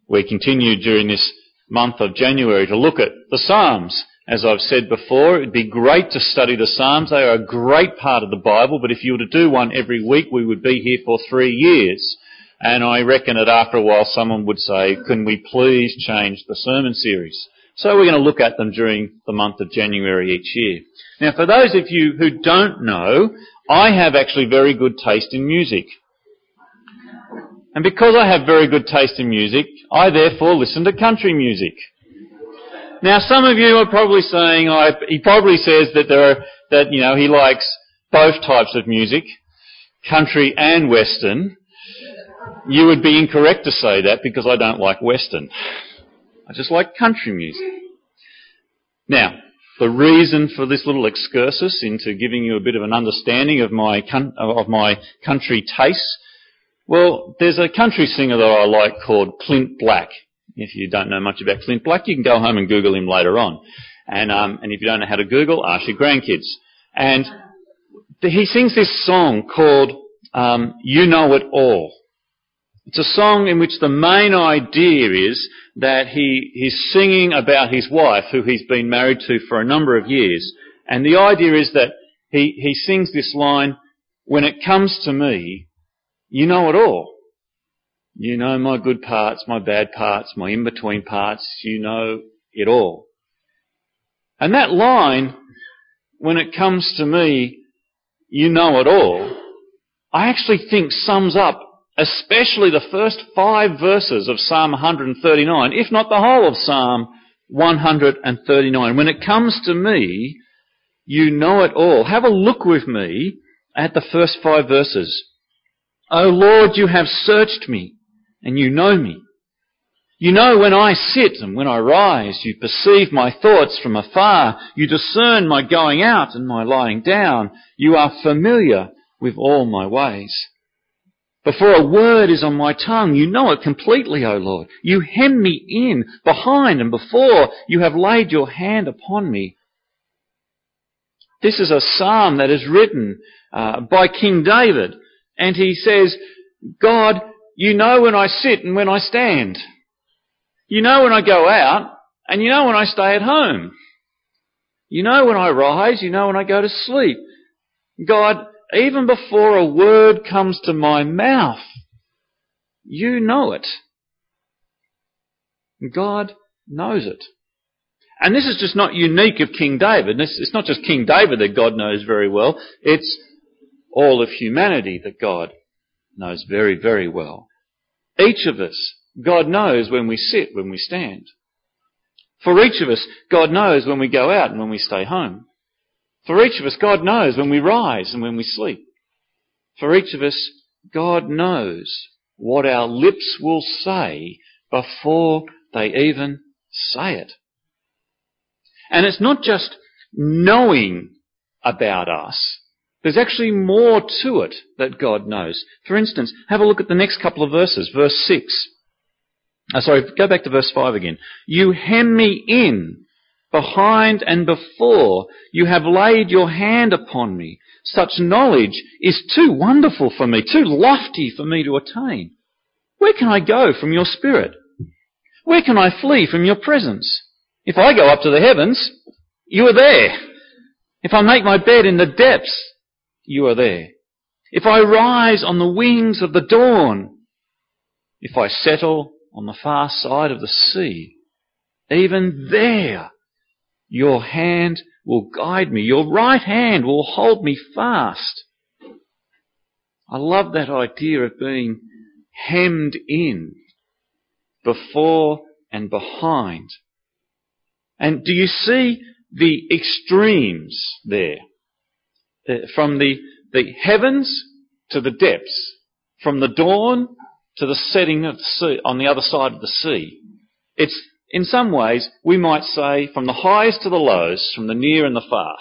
We continue during this month of January to look at the Psalms. As I've said before, it would be great to study the Psalms. They are a great part of the Bible, but if you were to do one every week, we would be here for 3 years. And I reckon that after a while someone would say, can we please change the sermon series? So we're going to look at them during the month of January each year. Now, for those of you who don't know, I have actually very good taste in music. And because I have very good taste in music, I therefore listen to country music. Now, some of you are probably saying, he probably says that he likes both types of music, country and Western. You would be incorrect to say that because I don't like Western. I just like country music. Now, the reason for this little excursus into giving you a bit of an understanding of my country tastes, well, there's a country singer that I like called Clint Black. If you don't know much about Clint Black, you can go home and Google him later on. And if you don't know how to Google, ask your grandkids. And he sings this song called You Know It All. It's a song in which the main idea is that he's singing about his wife, who he's been married to for a number of years. And the idea is that he sings this line, when it comes to me, you know it all. You know my good parts, my bad parts, my in-between parts. You know it all. And that line, when it comes to me, you know it all, I actually think sums up especially the first 5 verses of Psalm 139, if not the whole of Psalm 139. When it comes to me, you know it all. Have a look with me at the first 5 verses. O Lord, you have searched me, and you know me. You know when I sit and when I rise. You perceive my thoughts from afar. You discern my going out and my lying down. You are familiar with all my ways. Before a word is on my tongue, you know it completely, O Lord. You hem me in, behind and before. You have laid your hand upon me. This is a psalm that is written by King David. And he says, God, you know when I sit and when I stand. You know when I go out and you know when I stay at home. You know when I rise, you know when I go to sleep. God, even before a word comes to my mouth, you know it. God knows it. And this is just not unique of King David. It's not just King David that God knows very well. It's all of humanity that God knows very, very well. Each of us, God knows when we sit, when we stand. For each of us, God knows when we go out and when we stay home. For each of us, God knows when we rise and when we sleep. For each of us, God knows what our lips will say before they even say it. And it's not just knowing about us. There's actually more to it that God knows. For instance, have a look at the next couple of verses. Verse 6. Go back to verse 5 again. You hem me in, behind and before. You have laid your hand upon me. Such knowledge is too wonderful for me, too lofty for me to attain. Where can I go from your spirit? Where can I flee from your presence? If I go up to the heavens, you are there. If I make my bed in the depths, you are there. If I rise on the wings of the dawn, if I settle on the far side of the sea, even there your hand will guide me. Your right hand will hold me fast. I love that idea of being hemmed in, before and behind. And do you see the extremes there? From the heavens to the depths. From the dawn to the setting of the sea, on the other side of the sea. It's, in some ways, we might say, from the highs to the lows, from the near and the far.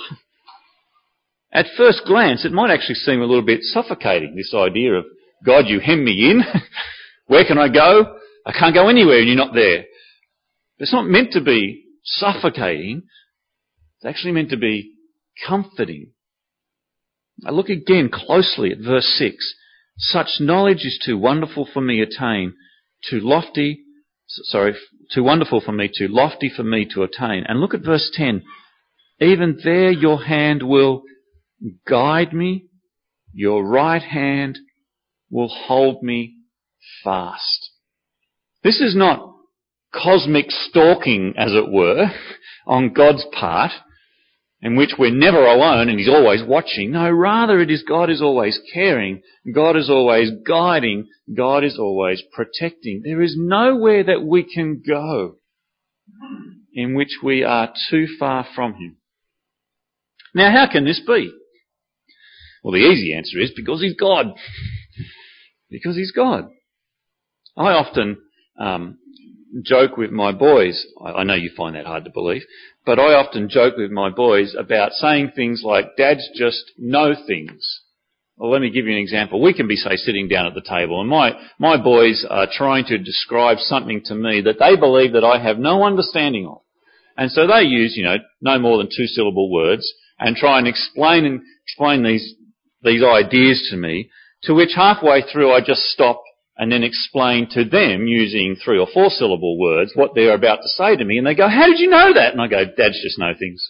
At first glance, it might actually seem a little bit suffocating, this idea of, God, you hem me in. Where can I go? I can't go anywhere and you're not there. It's not meant to be suffocating. It's actually meant to be comforting. Now look again closely at verse 6. Such knowledge is too wonderful for me to attain, too lofty, too wonderful for me, too lofty for me to attain. And look at verse 10. Even there your hand will guide me, your right hand will hold me fast. This is not cosmic stalking, as it were, on God's part, in which we're never alone and He's always watching. No, rather it is God is always caring, God is always guiding, God is always protecting. There is nowhere that we can go in which we are too far from Him. Now, how can this be? Well, the easy answer is because He's God. Because He's God. I often joke with my boys. I know you find that hard to believe, but I often joke with my boys about saying things like, dads just know things. Well, let me give you an example. We can be, say, sitting down at the table and my boys are trying to describe something to me that they believe that I have no understanding of. And so they use, no more than 2-syllable words and try and explain these ideas to me, to which halfway through I just stop and then explain to them using 3 or 4-syllable words what they're about to say to me. And they go, how did you know that? And I go, dads just know things.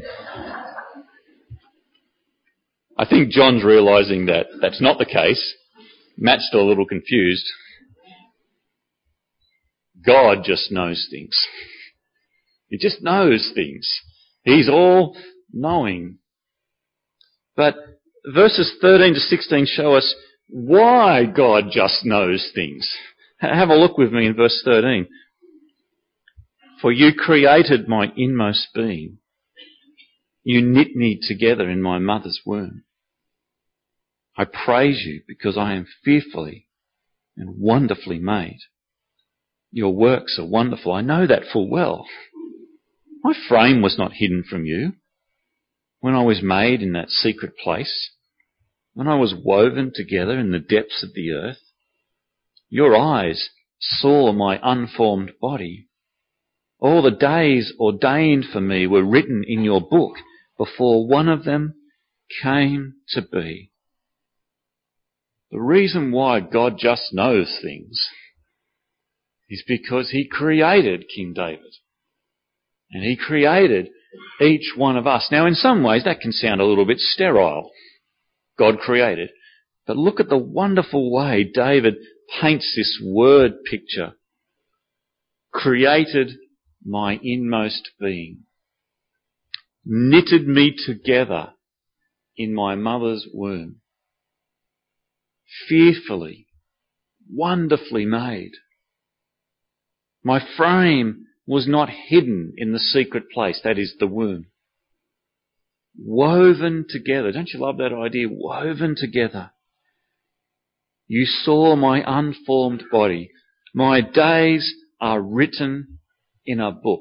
I think John's realising that that's not the case. Matt's still a little confused. God just knows things. He just knows things. He's all-knowing. But verses 13 to 16 show us why God just knows things. Have a look with me in verse 13. For you created my inmost being. You knit me together in my mother's womb. I praise you because I am fearfully and wonderfully made. Your works are wonderful. I know that full well. My frame was not hidden from you when I was made in that secret place, when I was woven together in the depths of the earth. Your eyes saw my unformed body. All the days ordained for me were written in your book before one of them came to be. The reason why God just knows things is because He created King David. And He created each one of us. Now, in some ways, that can sound a little bit sterile. God created. But look at the wonderful way David paints this word picture. Created my inmost being. Knitted me together in my mother's womb. Fearfully, wonderfully made. My frame was not hidden in the secret place, that is the womb. Woven together. Don't you love that idea? Woven together. You saw my unformed body. My days are written in a book.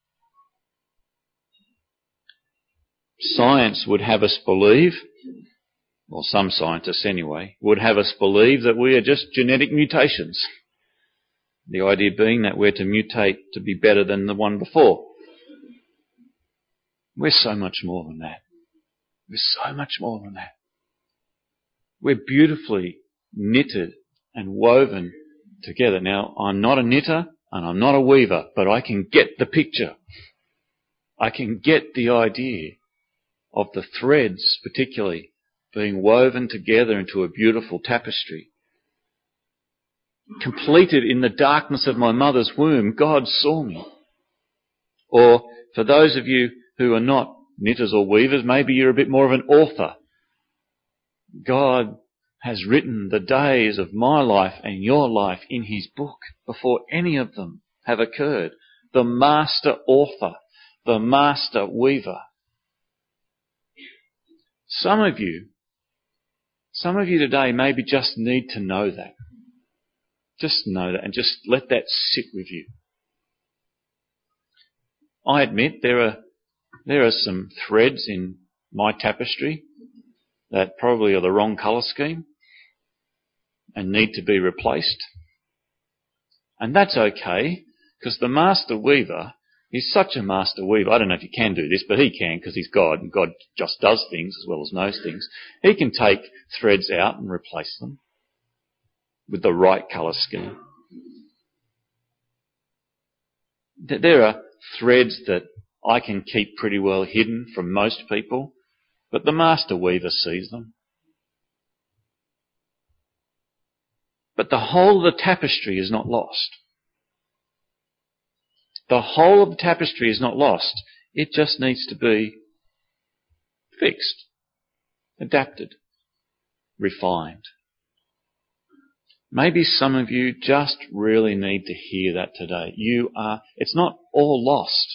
Science would have us believe, or some scientists anyway, would have us believe that we are just genetic mutations. The idea being that we're to mutate to be better than the one before. We're so much more than that. We're so much more than that. We're beautifully knitted and woven together. Now, I'm not a knitter and I'm not a weaver, but I can get the picture. I can get the idea of the threads, particularly, being woven together into a beautiful tapestry. Completed in the darkness of my mother's womb, God saw me. Or, for those of you who are not knitters or weavers, maybe you're a bit more of an author. God has written the days of my life and your life in His book before any of them have occurred. The master author, the master weaver. Some of you today maybe just need to know that. Just know that and just let that sit with you. I admit there are some threads in my tapestry that probably are the wrong colour scheme and need to be replaced. And that's okay, because the master weaver is such a master weaver. I don't know if you can do this, but He can, because He's God, and God just does things as well as knows things. He can take threads out and replace them with the right colour scheme. There are threads that I can keep pretty well hidden from most people, but the master weaver sees them. But the whole of the tapestry is not lost. The whole of the tapestry is not lost. It just needs to be fixed, adapted, refined. Maybe some of you just really need to hear that today. It's not all lost.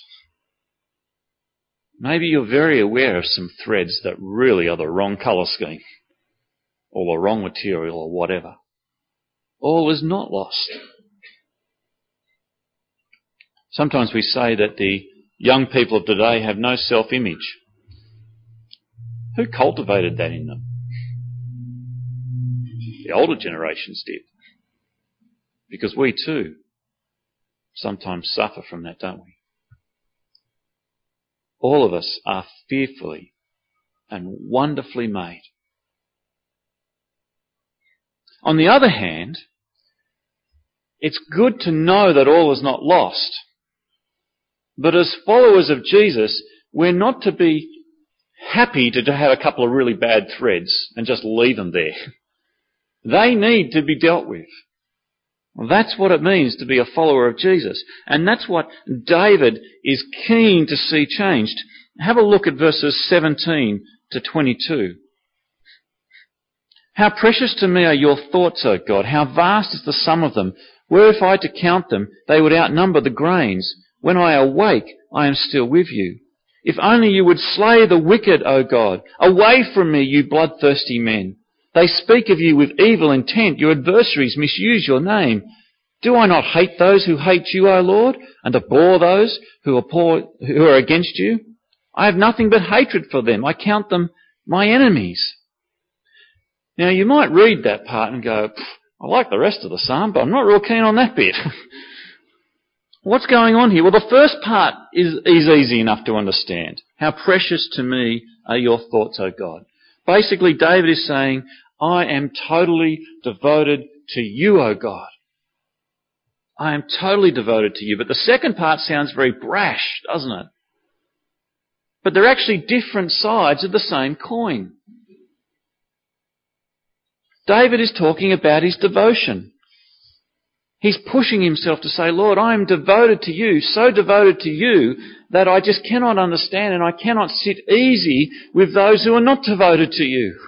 Maybe you're very aware of some threads that really are the wrong colour scheme, or the wrong material, or whatever. All is not lost. Sometimes we say that the young people of today have no self-image. Who cultivated that in them? The older generations did. Because we too sometimes suffer from that, don't we? All of us are fearfully and wonderfully made. On the other hand, it's good to know that all is not lost. But as followers of Jesus, we're not to be happy to have a couple of really bad threads and just leave them there. They need to be dealt with. Well, that's what it means to be a follower of Jesus. And that's what David is keen to see changed. Have a look at verses 17 to 22. How precious to me are your thoughts, O God. How vast is the sum of them. Were if I to count them, they would outnumber the grains. When I awake, I am still with you. If only you would slay the wicked, O God. Away from me, you bloodthirsty men. They speak of you with evil intent. Your adversaries misuse your name. Do I not hate those who hate you, O Lord, and abhor those who are against you? I have nothing but hatred for them. I count them my enemies. Now, you might read that part and go, I like the rest of the psalm, but I'm not real keen on that bit. What's going on here? Well, the first part is easy enough to understand. How precious to me are your thoughts, O God. Basically, David is saying, I am totally devoted to you, O God. I am totally devoted to you. But the second part sounds very brash, doesn't it? But they're actually different sides of the same coin. David is talking about his devotion. He's pushing himself to say, Lord, I am devoted to you, so devoted to you that I just cannot understand and I cannot sit easy with those who are not devoted to you.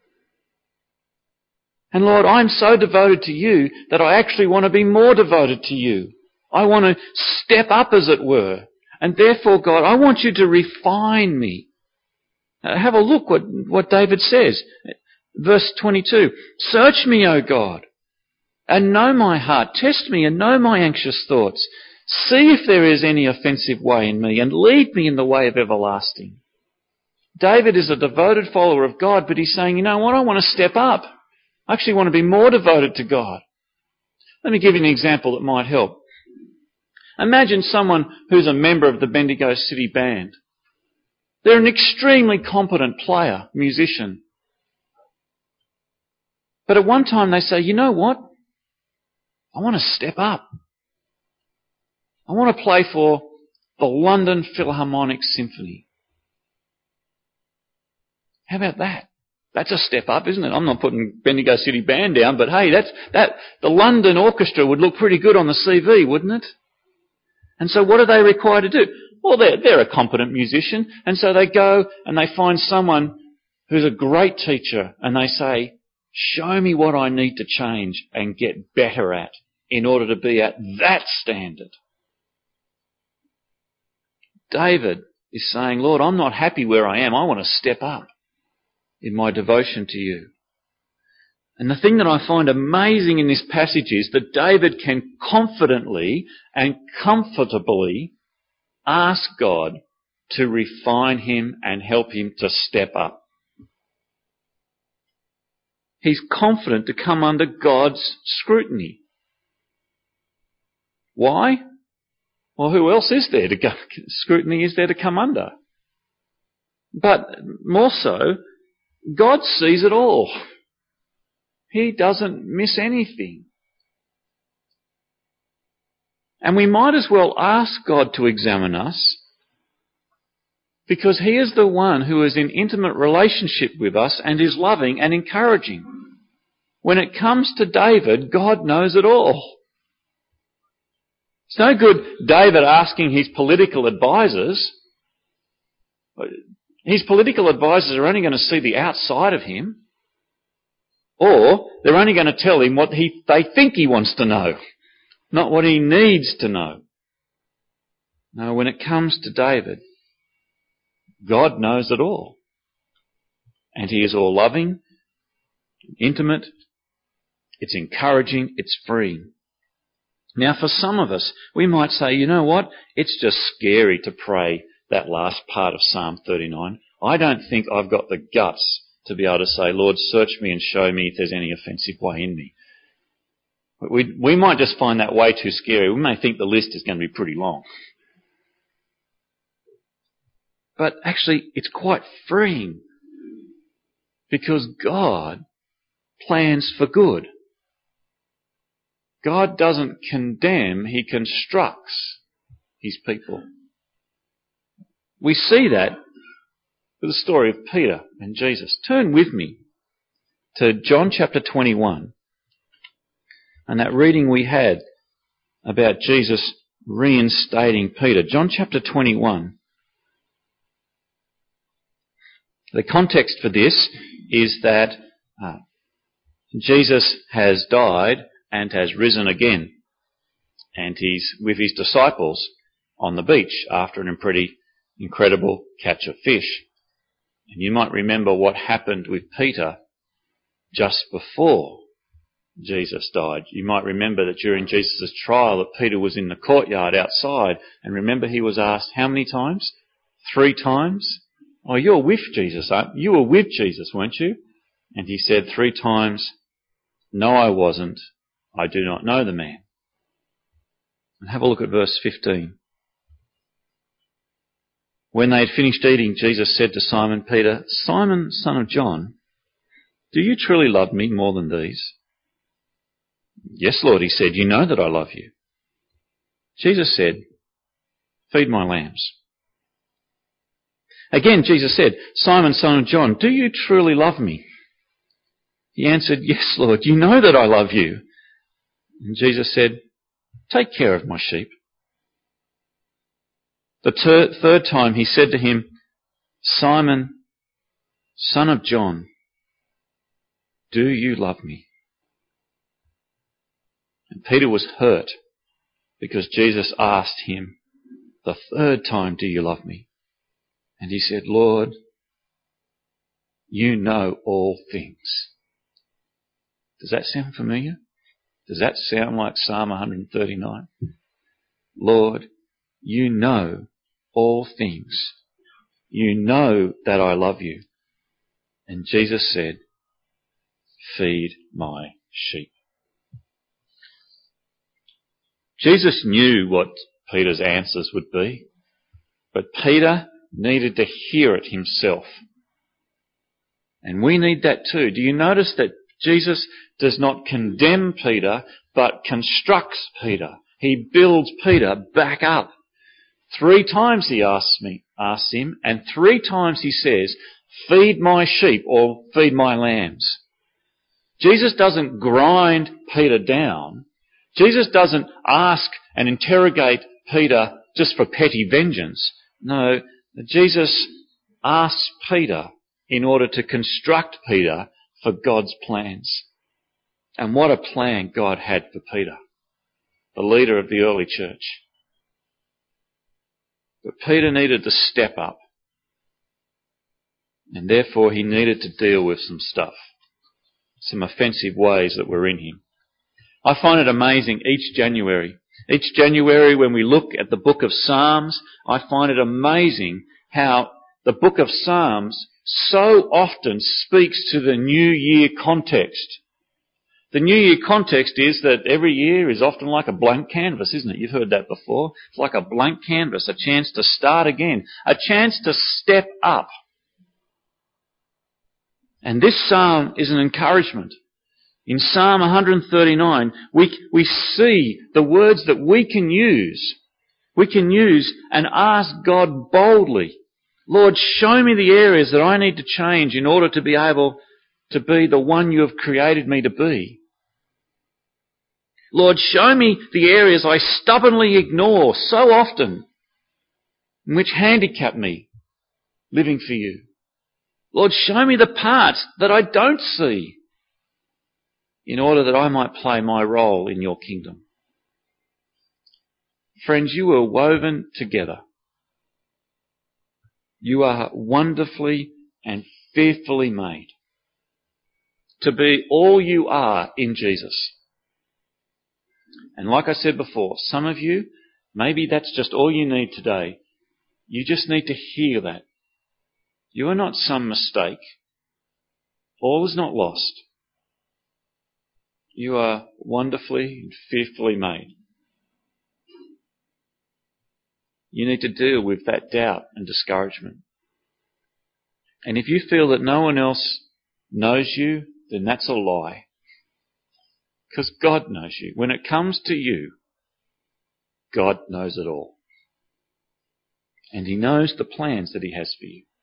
And Lord, I'm so devoted to you that I actually want to be more devoted to you. I want to step up, as it were. And therefore, God, I want you to refine me. Have a look what David says. Verse 22, search me, O God, and know my heart. Test me and know my anxious thoughts. See if there is any offensive way in me and lead me in the way of everlasting. David is a devoted follower of God, but he's saying, you know what, I want to step up. I actually want to be more devoted to God. Let me give you an example that might help. Imagine someone who's a member of the Bendigo City Band. They're an extremely competent player, musician. But at one time they say, you know what? I want to step up. I want to play for the London Philharmonic Symphony. How about that? That's a step up, isn't it? I'm not putting Bendigo City Band down, but hey, the London Orchestra would look pretty good on the CV, wouldn't it? And so what are they required to do? Well, they're a competent musician, and so they go and they find someone who's a great teacher, and they say, show me what I need to change and get better at in order to be at that standard. David is saying, Lord, I'm not happy where I am. I want to step up in my devotion to you. And the thing that I find amazing in this passage is that David can confidently and comfortably ask God to refine him and help him to step up. He's confident to come under God's scrutiny. Why? Well, who else is there to go? Scrutiny is there to come under. But more so, God sees it all. He doesn't miss anything. And we might as well ask God to examine us, because he is the one who is in intimate relationship with us and is loving and encouraging. When it comes to David, God knows it all. It's no good David asking his political advisors. His political advisors are only going to see the outside of him, or they're only going to tell him what they think he wants to know, not what he needs to know. No, when it comes to David, God knows it all. And he is all loving, intimate, it's encouraging, it's freeing. Now for some of us, we might say, you know what, it's just scary to pray that last part of Psalm 39. I don't think I've got the guts to be able to say, Lord, search me and show me if there's any offensive way in me. We might just find that way too scary. We may think the list is going to be pretty long. But actually, it's quite freeing, because God plans for good. God doesn't condemn, he constructs his people. We see that with the story of Peter and Jesus. Turn with me to John chapter 21 and that reading we had about Jesus reinstating Peter. John chapter 21. The context for this is that Jesus has died and has risen again, and he's with his disciples on the beach after a pretty incredible catch of fish. And you might remember what happened with Peter just before Jesus died. You might remember that during Jesus' trial that Peter was in the courtyard outside, and remember he was asked how many times? 3 times? Oh, you're with Jesus, aren't you? You were with Jesus, weren't you? And he said 3 times, no, I wasn't. I do not know the man. And have a look at verse 15. When they had finished eating, Jesus said to Simon Peter, Simon, son of John, do you truly love me more than these? Yes, Lord, he said, you know that I love you. Jesus said, feed my lambs. Again, Jesus said, Simon, son of John, do you truly love me? He answered, yes, Lord, you know that I love you. And Jesus said, take care of my sheep. The third time he said to him, Simon, son of John, do you love me? And Peter was hurt because Jesus asked him the 3rd time, do you love me? And he said, Lord, you know all things. Does that sound familiar? Does that sound like Psalm 139? Lord, you know all things. You know that I love you. And Jesus said, feed my sheep. Jesus knew what Peter's answers would be, but Peter needed to hear it himself. And we need that too. Do you notice that Jesus does not condemn Peter, but constructs Peter? He builds Peter back up. 3 times he asks him, and 3 times he says, feed my sheep or feed my lambs. Jesus doesn't grind Peter down. Jesus doesn't ask and interrogate Peter just for petty vengeance. No, Jesus asks Peter in order to construct Peter for God's plans. And what a plan God had for Peter, the leader of the early church. But Peter needed to step up. And therefore he needed to deal with some stuff, some offensive ways that were in him. I find it amazing each January when we look at the book of Psalms, I find it amazing how the book of Psalms so often speaks to the New Year context. The New Year context is that every year is often like a blank canvas, isn't it? You've heard that before. It's like a blank canvas, a chance to start again, a chance to step up. And this psalm is an encouragement. In Psalm 139, we see the words that we can use. We can use and ask God boldly, Lord, show me the areas that I need to change in order to be able to be the one you have created me to be. Lord, show me the areas I stubbornly ignore so often, which handicap me living for you. Lord, show me the parts that I don't see in order that I might play my role in your kingdom. Friends, you were woven together. You are wonderfully and fearfully made to be all you are in Jesus. And like I said before, some of you, maybe that's just all you need today. You just need to hear that. You are not some mistake. All is not lost. You are wonderfully and fearfully made. You need to deal with that doubt and discouragement. And if you feel that no one else knows you, then that's a lie. Because God knows you. When it comes to you, God knows it all. And He knows the plans that He has for you.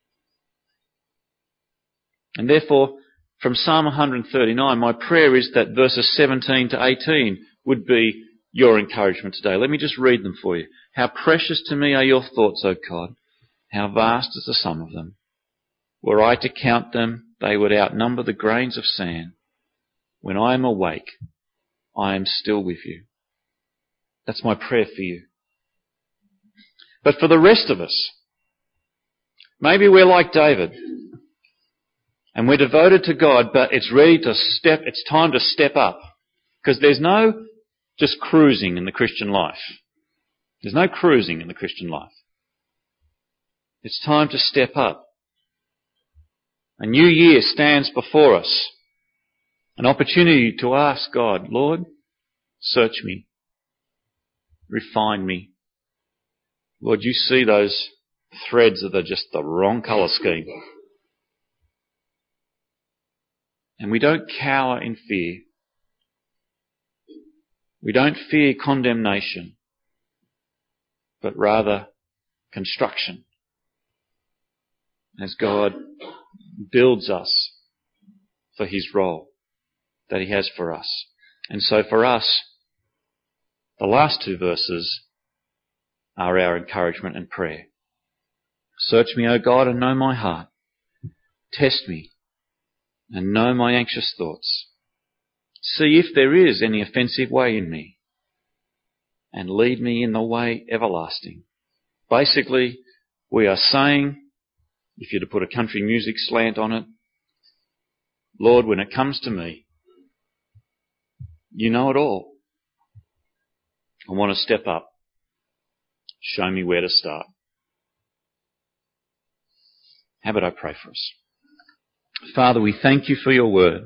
And therefore, from Psalm 139, my prayer is that verses 17 to 18 would be your encouragement today. Let me just read them for you. How precious to me are your thoughts, O God. How vast is the sum of them. Were I to count them, they would outnumber the grains of sand. When I am awake, I am still with you. That's my prayer for you. But for the rest of us, maybe we're like David, and we're devoted to God, but it's time to step up. Because there's no just cruising in the Christian life. There's no cruising in the Christian life. It's time to step up. A new year stands before us. An opportunity to ask God, Lord, search me. Refine me. Lord, you see those threads that are just the wrong colour scheme. And we don't cower in fear. We don't fear condemnation, but rather construction. As God builds us for His role that He has for us. And so for us, the last two verses are our encouragement and prayer. Search me, O God, and know my heart. Test me and know my anxious thoughts. See if there is any offensive way in me, and lead me in the way everlasting. Basically, we are saying, if you're to put a country music slant on it, Lord, when it comes to me, you know it all. I want to step up. Show me where to start. How about I pray for us? Father, we thank you for your word.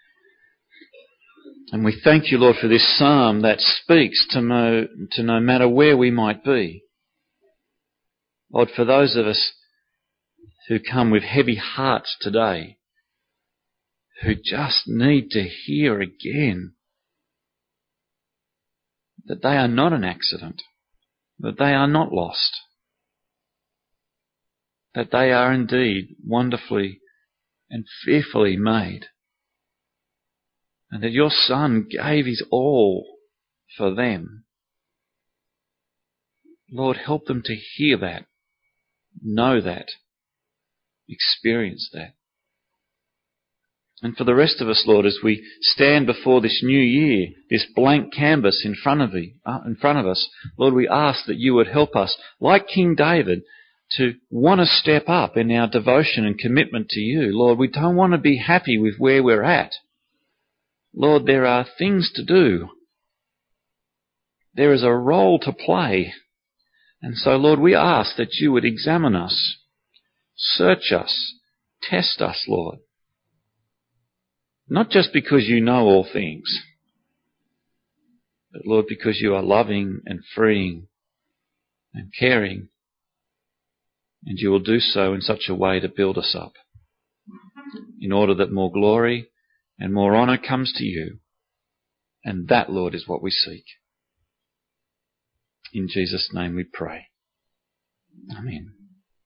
And we thank you, Lord, for this psalm that speaks to no matter where we might be. Lord, for those of us who come with heavy hearts today, who just need to hear again that they are not an accident, that they are not lost, that they are indeed wonderfully and fearfully made, and that your Son gave His all for them. Lord, help them to hear that, know that, experience that. And for the rest of us, Lord, as we stand before this new year, this blank canvas in front of us, Lord, we ask that you would help us, like King David, to want to step up in our devotion and commitment to you. Lord, we don't want to be happy with where we're at. Lord, there are things to do. There is a role to play. And so, Lord, we ask that you would examine us, search us, test us, Lord. Not just because you know all things, but, Lord, because you are loving and freeing and caring, and you will do so in such a way to build us up, in order that more glory and more honour comes to you. And that, Lord, is what we seek. In Jesus' name we pray. Amen.